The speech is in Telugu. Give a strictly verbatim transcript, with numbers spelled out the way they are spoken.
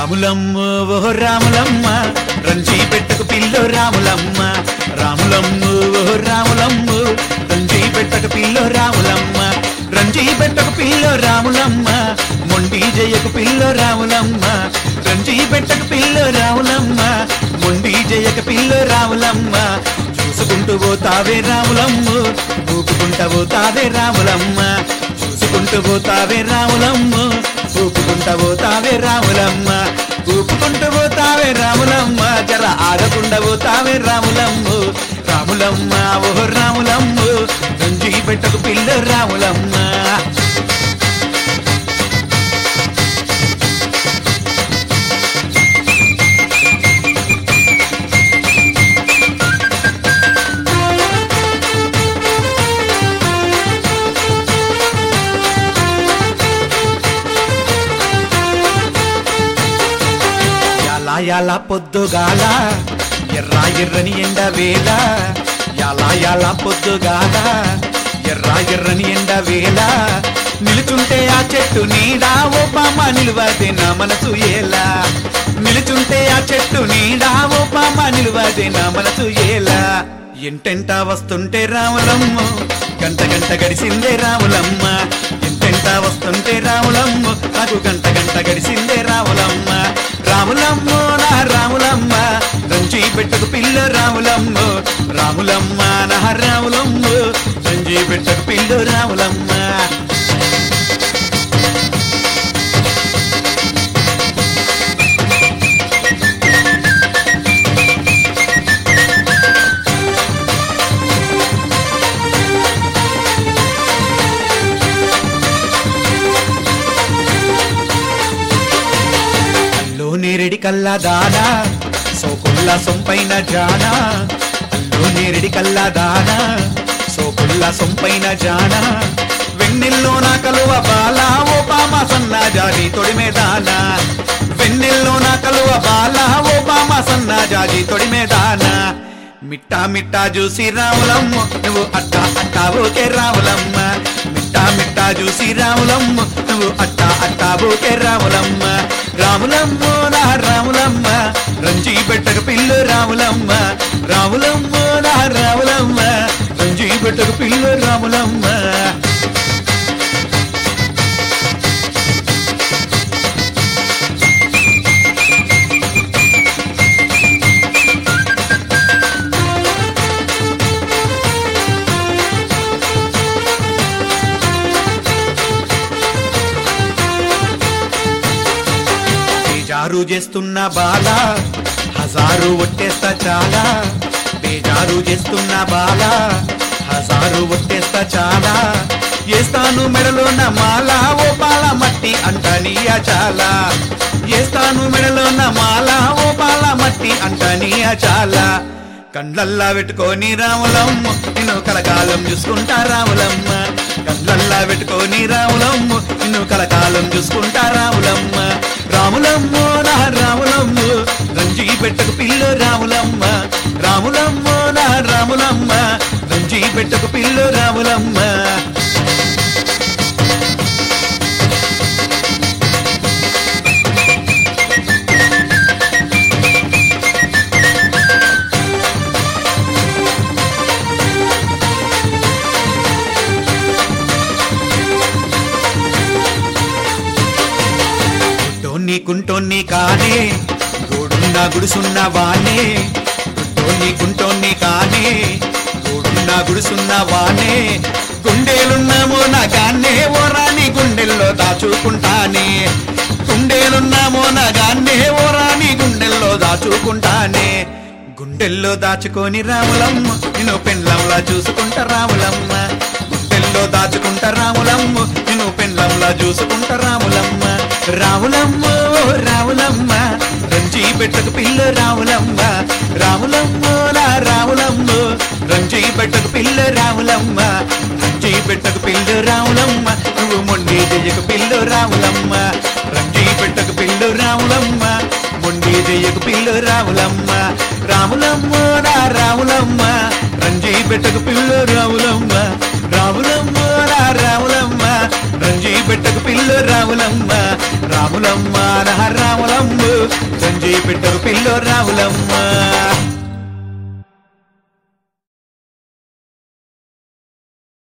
రాములమ్మ ఓ రాములమ్మ రంజీ పెట్టకు పిల్లో రాములమ్మ రాములమ్మ ఓ రాములమ్మ రంజీ పెట్టకు పిల్లో రాములమ్మ రంజీ పెట్టకు పిల్లో రాములమ్మ మొండి జయకు పిల్లో రాములమ్మ రంజీ పెట్టకు పిల్లో రాములమ్మ మొండి జయకు పిల్లో రాములమ్మ చూసుకుంటూ పోతావే రాములమ్మ ఊపుకుంటూ పోతావే రాములమ్మ చూసుకుంటూ పోతావే రాములమ్మ ఊపుకుంటూ పోతావే రాములమ్మ ఊపుకుంటూ పోతావే రాములమ్మ జర ఆగకుండా పోతావే రాములమ్మ రాములమ్మ ఓ రాములమ్మ రంజీ పెట్టకు పిల్ల రాములమ్మ యాలా పొద్దుగాల ఎర్రా ఎర్రని ఎండ వేళ యాలా యాలా పొద్దుగాల ఎర్రా ఎర్రని ఎండ వేళ నిలుచుంటే ఆ చెట్టు నీడా ఓ పామ నిలువదే నా మనసు ఏలా నిలుచుంటే ఆ చెట్టు నీడా ఓ పామ నిలువదే నా మనసు ఏలా ఎంటెంట వస్తుంటే రాములమ్మ గంట గంట గడిసిందే రాములమ్మ ఎంటెంట వస్తుంటే రాములమ్మ నాకు గంట గంట గడిసిందే రాములమ్మ రాములమ్మ నా రాములమ్మ రంజీ పెట్టకు పిల్ల రాములమ్మ రాములమ్మ నా రాములమ్మ రంజీ పెట్టకు పిల్ల రాములమ్మ నేరెడి కల్లా దానా సోకుల్లా సొంపైన జానా అల్లో నేరెడి కల్లా దానా సోకుల్లా సొంపైన జానా వెన్నెల్లో నా కలువ బాలా ఓ పామ సన్నా జాజి తొడిమే దానా వెన్నెల్లో నా కలువ బాలా ఓ పామ సన్నా జాజి తొడిమే దానా మిట్టా మిట్టా చూసి రాములమ్మ నువ్వు అట్టా అట్టా ఓకే రాములమ్మ మిట్టా మిట్టా చూసి రాములమ్మ నువ్వు అట్టా అట్టా ఓకే రాములమ్మ రాములమ్మ నా రాములమ్మ రంజీ పెట్టకు పిల్లు రాములమ్మ రాములమ్మ నా రాములమ్మ రంజీ పెట్టకు పిల్లు రాములమ్మ బేజారు చేస్తున్న బాల హజారు ఒట్టేస్తా చాలా బేజారు చేస్తున్న బాల హజారు ఒట్టేస్తా చాలా ఏస్తాను మెడలోన మాల ఓ పాల మట్టి అంటనియా చాలా ఏస్తాను మెడలోన మాల ఓ పాల మట్టి అంటనియా చాలా కండ్లల్లా పెట్టుకొని రాములమ్మ నిన్ను కలకాలం చూసుకుంటా రాములమ్మ కండ్లల్లా పెట్టుకొని రాములమ్మ నిన్ను కలకాలం చూసుకుంటా రాములమ్మ రాములమ్మ నా రాములమ్మ రంజీ పెట్టకు పిల్లు రాములమ్మ రాములమ్మ నా రాములమ్మ రంజీ పెట్టకు పిల్లు రాములమ్మ కుంటోన్ని కానే గోడున్న గుడుసున్న వానే గుంటోన్ని కుంటోన్ని కానే గోడున్న గుడుసున్న వానే గుండెలున్నామో నా గాన్నే ఓ రాణి గుండెల్లో దాచుకుంటానే గుండెలున్నామో నా గాన్నే ఓ రాణి గుండెల్లో దాచుకుంటానే గుండెల్లో దాచుకొని రాములమ్మ నేను పెండ్లంలా చూసుకుంటా రాములమ్మ గుండెల్లో దాచుకుంటా రాములమ్మ నేను పెండ్లంలా చూసుకుంటా రాములమ్మ రాములమ్మ రాములమ్మ రంజీ పెట్టకు పిల్ల రాములమ్మ రాములమ్మ నా రాములమ్మ రంజీ పెట్టకు పిల్ల రాములమ్మ రంజీ పెట్టకు పిల్ల రాములమ్మ నువ్వు మొండి జయకు పిల్ల రాములమ్మ రంజీ పెట్టకు పిల్ల రాములమ్మ మొండి జయకు పిల్ల రాములమ్మ రాములమ్మ నా రాములమ్మ రంజీ పెట్టకు పిల్ల రాములమ్మ రాములమ్మ నా రాములమ్మ రంజీ పెట్టకు పిల్ల రాములమ్మ రాములమ్మ నహ రాములమ్మ సంజయ్ పెట్టరు పిల్లో రాములమ్మ